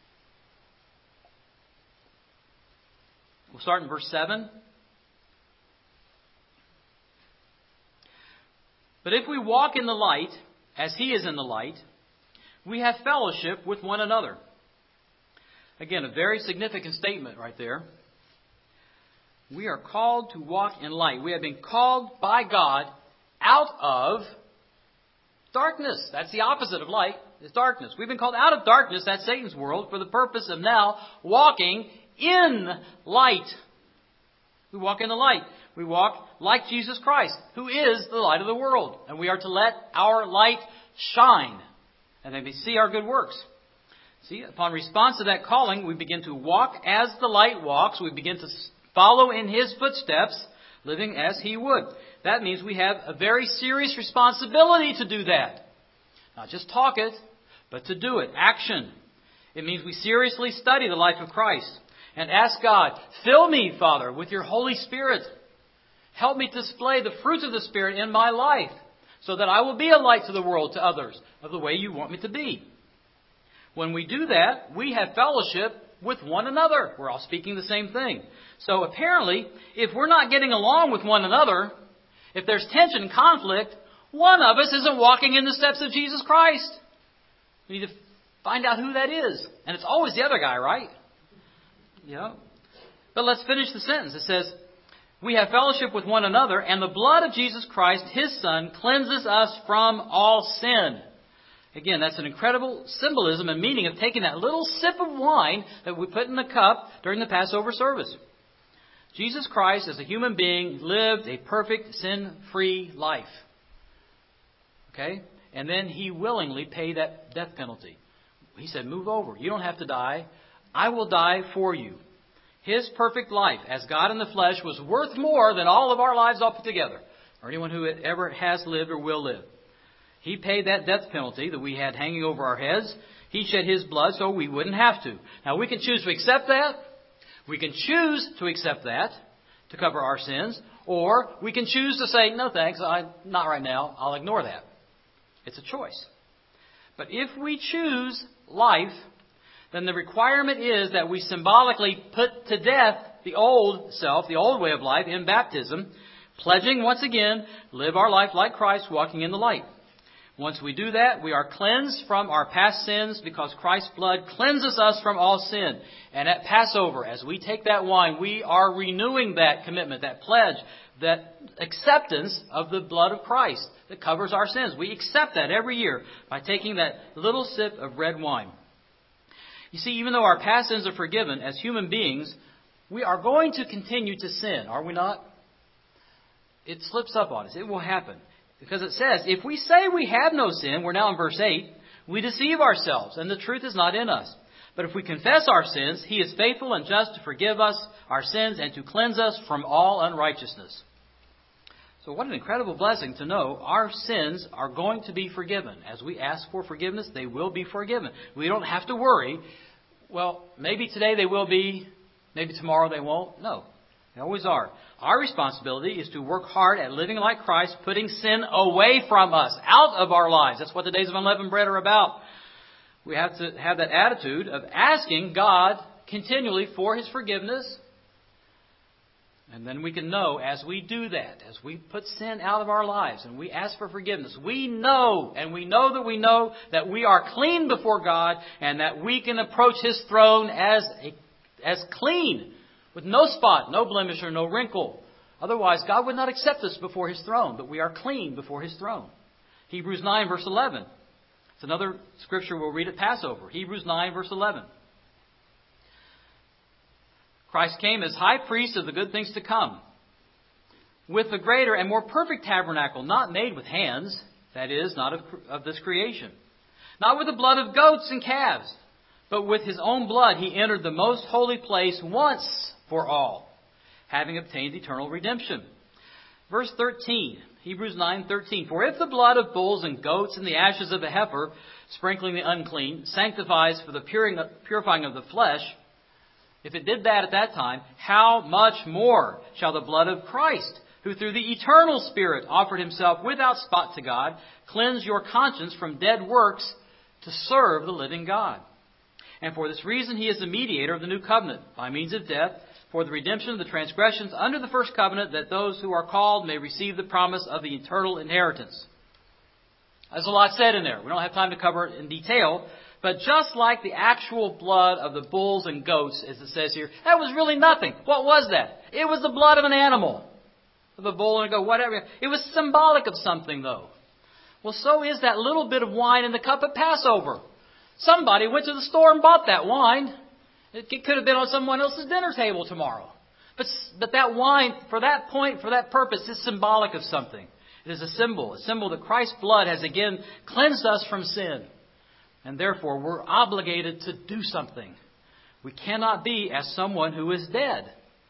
We'll start in verse seven. But if we walk in the light, as He is in the light, we have fellowship with one another. Again, a very significant statement right there. We are called to walk in light. We have been called by God out of darkness. That's the opposite of light, is darkness. We've been called out of darkness, that's Satan's world, for the purpose of now walking in light. We walk in the light. We walk like Jesus Christ, who is the light of the world. And we are to let our light shine, and they may see our good works. See, upon response to that calling, we begin to walk as the light walks. We begin to follow in His footsteps, living as He would. That means we have a very serious responsibility to do that. Not just talk it, but to do it. Action. It means we seriously study the life of Christ and ask God, fill me, Father, with your Holy Spirit. Help me display the fruits of the Spirit in my life so that I will be a light to the world, to others, of the way you want me to be. When we do that, we have fellowship with one another. We're all speaking the same thing. So apparently, if we're not getting along with one another, if there's tension and conflict, one of us isn't walking in the steps of Jesus Christ. We need to find out who that is. And it's always the other guy, right? Yeah. But let's finish the sentence. It says, we have fellowship with one another, and the blood of Jesus Christ, His Son, cleanses us from all sin. Again, that's an incredible symbolism and meaning of taking that little sip of wine that we put in the cup during the Passover service. Jesus Christ, as a human being, lived a perfect, sin-free life. Okay? And then He willingly paid that death penalty. He said, move over. You don't have to die. I will die for you. His perfect life as God in the flesh was worth more than all of our lives all put together, or anyone who ever has lived or will live. He paid that death penalty that we had hanging over our heads. He shed His blood so we wouldn't have to. Now, we can choose to accept that. We can choose to accept that to cover our sins. Or we can choose to say, no thanks, I, not right now. I'll ignore that. It's a choice. But if we choose life, then the requirement is that we symbolically put to death the old self, the old way of life in baptism, pledging once again, live our life like Christ, walking in the light. Once we do that, we are cleansed from our past sins because Christ's blood cleanses us from all sin. And at Passover, as we take that wine, we are renewing that commitment, that pledge, that acceptance of the blood of Christ that covers our sins. We accept that every year by taking that little sip of red wine. You see, even though our past sins are forgiven, as human beings, we are going to continue to sin, are we not? It slips up on us. It will happen. Because it says, if we say we have no sin, we're now in verse eight, we deceive ourselves, and the truth is not in us. But if we confess our sins, He is faithful and just to forgive us our sins and to cleanse us from all unrighteousness. So what an incredible blessing to know our sins are going to be forgiven. As we ask for forgiveness, they will be forgiven. We don't have to worry, well, maybe today they will be, maybe tomorrow they won't. No. They always are. Our responsibility is to work hard at living like Christ, putting sin away from us, out of our lives. That's what the Days of Unleavened Bread are about. We have to have that attitude of asking God continually for His forgiveness. And then we can know as we do that, as we put sin out of our lives and we ask for forgiveness, we know and we know that we know that we are clean before God and that we can approach His throne as a, as clean, with no spot, no blemish, or no wrinkle. Otherwise, God would not accept us before His throne, but we are clean before His throne. Hebrews nine, verse eleven. It's another scripture we'll read at Passover. Hebrews nine, verse eleven. Christ came as high priest of the good things to come, with a greater and more perfect tabernacle, not made with hands, that is, not of, of this creation. Not with the blood of goats and calves, but with His own blood He entered the most holy place once for all, having obtained eternal redemption. Verse thirteen, Hebrews nine thirteen. For if the blood of bulls and goats and the ashes of a heifer, sprinkling the unclean, sanctifies for the purifying of the flesh, if it did that at that time, how much more shall the blood of Christ, who through the eternal Spirit offered Himself without spot to God, cleanse your conscience from dead works to serve the living God? And for this reason He is the mediator of the new covenant, by means of death, for the redemption of the transgressions under the first covenant, that those who are called may receive the promise of the eternal inheritance. There's a lot said in there. We don't have time to cover it in detail. But just like the actual blood of the bulls and goats, as it says here, that was really nothing. What was that? It was the blood of an animal. Of a bull and a goat, whatever. It was symbolic of something, though. Well, so is that little bit of wine in the cup at Passover. Somebody went to the store and bought that wine. It could have been on someone else's dinner table tomorrow. But, but that wine, for that point, for that purpose, is symbolic of something. It is a symbol. A symbol that Christ's blood has again cleansed us from sin. And therefore, we're obligated to do something. We cannot be as someone who is dead.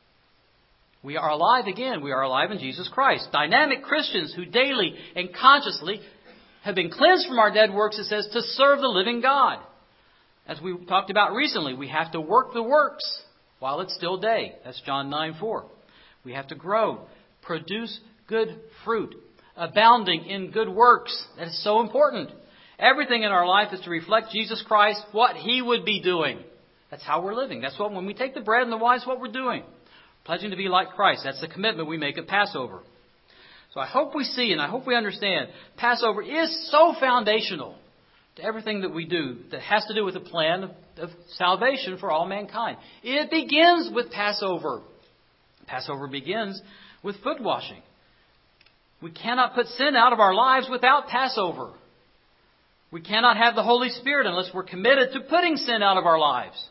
We are alive again. We are alive in Jesus Christ. Dynamic Christians who daily and consciously have been cleansed from our dead works, it says, to serve the living God. As we talked about recently, we have to work the works while it's still day. That's John nine four. We have to grow, produce good fruit, abounding in good works. That is so important. Everything in our life is to reflect Jesus Christ, what He would be doing. That's how we're living. That's what, when we take the bread and the wine, it's what we're doing. Pledging to be like Christ. That's the commitment we make at Passover. So I hope we see and I hope we understand Passover is so foundational to everything that we do that has to do with the plan of, of salvation for all mankind. It begins with Passover. Passover begins with foot washing. We cannot put sin out of our lives without Passover. We cannot have the Holy Spirit unless we're committed to putting sin out of our lives.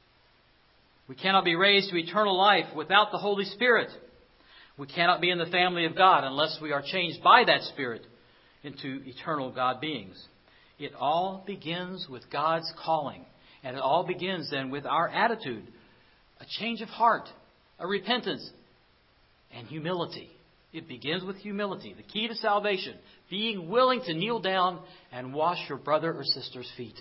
We cannot be raised to eternal life without the Holy Spirit. We cannot be in the family of God unless we are changed by that Spirit into eternal God beings. It all begins with God's calling. And it all begins then with our attitude, a change of heart, a repentance, and humility. It begins with humility, the key to salvation, being willing to kneel down and wash your brother or sister's feet.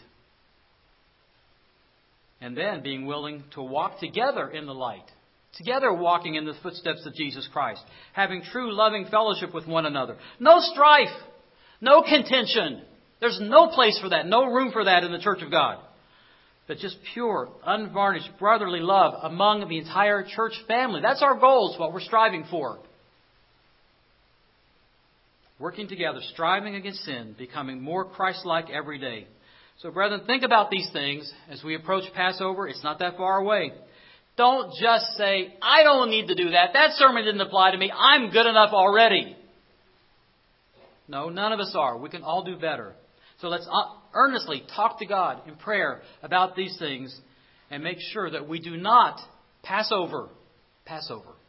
And then being willing to walk together in the light, together walking in the footsteps of Jesus Christ, having true loving fellowship with one another. No strife, no contention. There's no place for that, no room for that in the church of God. But just pure, unvarnished, brotherly love among the entire church family. That's our goal. It's what we're striving for. Working together, striving against sin, becoming more Christ-like every day. So, brethren, think about these things as we approach Passover. It's not that far away. Don't just say, I don't need to do that. That sermon didn't apply to me. I'm good enough already. No, none of us are. We can all do better. So let's earnestly talk to God in prayer about these things and make sure that we do not pass over, pass over